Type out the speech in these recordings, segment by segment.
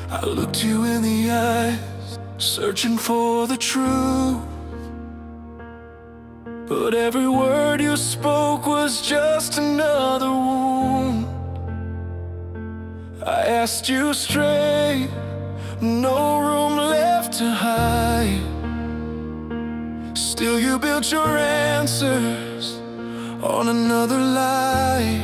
I looked you in the eyes, searching for the truth, but every word you spoke was just another wound. I asked you straight, no room left to hide. Still you built your answers on another lie.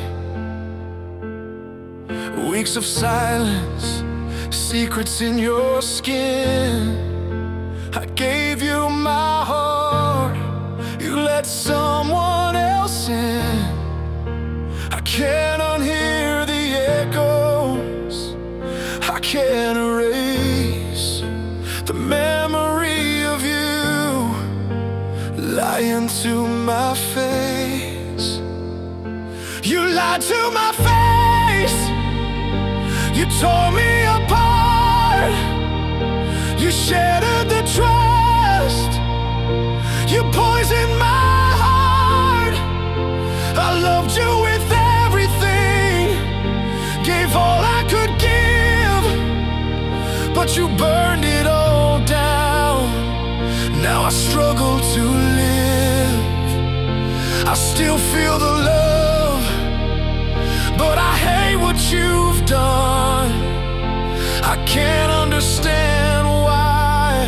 Weeks of silence, secrets in your skin. I gave you my heart, you let someone else in. I can't unhear the echoes, I can't erase the memory of you lying to my face. You lied to my face, you tore me apart, you shattered the trust, you poisoned my heart. I loved you with everything, gave all I could give, but you burned it all down. Now I struggle to live. I still feel the love, but I hate what you've done. I can't understand why.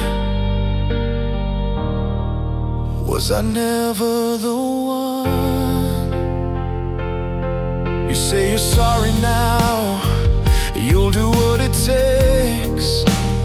Was I never the one? You say you're sorry now, you'll do what it takes,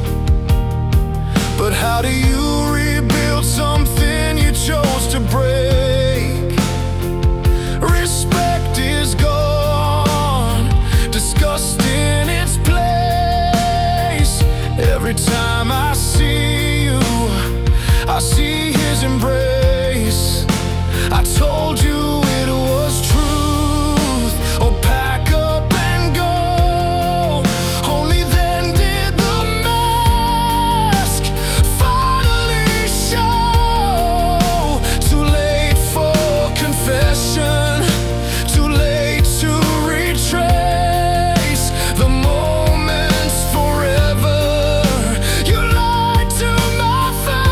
but how do you rebuild something you chose to break? Respect is gone, disgust in its place. Every time I see you, I see his embrace. I told you it was truth, oh pack up and go. Only then did the mask finally show. Too late for confession, too late to retrace the moments forever. You lied to my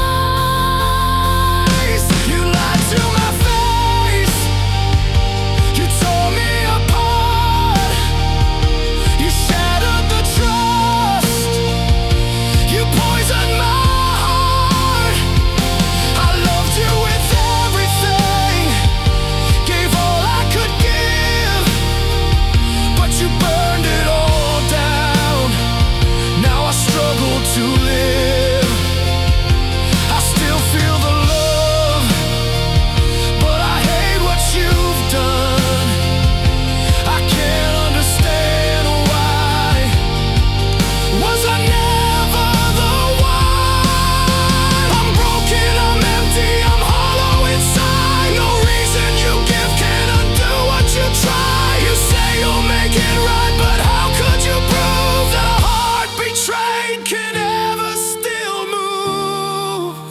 face, you lied to my face, you tore me apart, you shattered the trust, you poisoned my heart. I loved you with everything, gave all I could give, but you burned it all down. Now I struggle to live. I still feel the love, but I hate what you've done. I can't understand why. Was I never the one? I'm broken, I'm empty, I'm hollow inside. No reason you give can undo what you try. You say you'll make it right, but how could you prove that a heart betrayed can ever still move?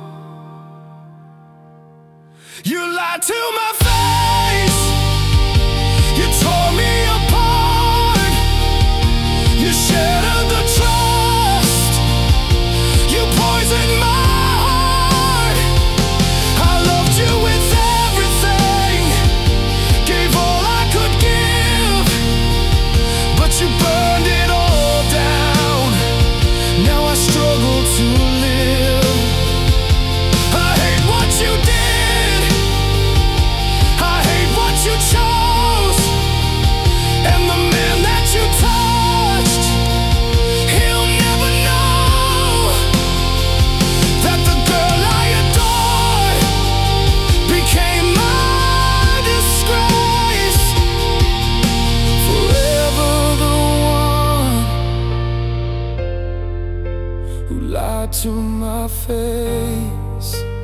You lied to my face, you tore me apart, you shattered the trust, you poisoned my heart. I loved you with everything, gave all I could give, but you burned it all down. Now I struggle to live. I hate what you did, I hate what you chose, and the man that you touched, he'll never know that the girl I adored became my disgrace. Forever the one who lied to my face.